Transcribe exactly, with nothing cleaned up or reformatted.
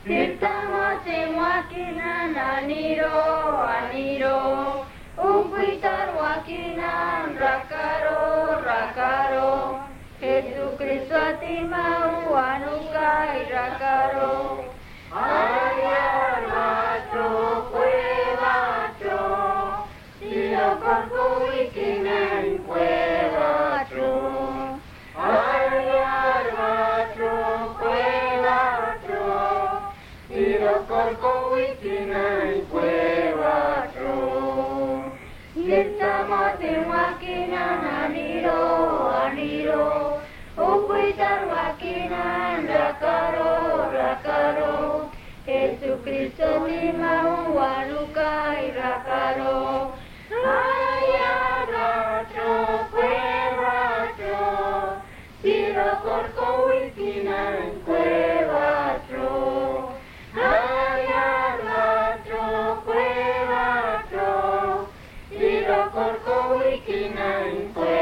Sirtamati wakinan aniro aniro Upitar wakinan rakaro rakaro Jesucristo atimau anukai rakaro Ayar bacho cuevacho Silo corco wikinan cuevacho Ayar bacho cuevacho Silo corco wikinan cuevacho Sirtamati wakinan aniro aniro Upitar wakinan rakaro rakaro Jesucristo timau wanukai rakaro Ayaracho cuevacho Siro corco wikinan cuevacho Ayaracho cuevacho Siro corco wikinan cuevacho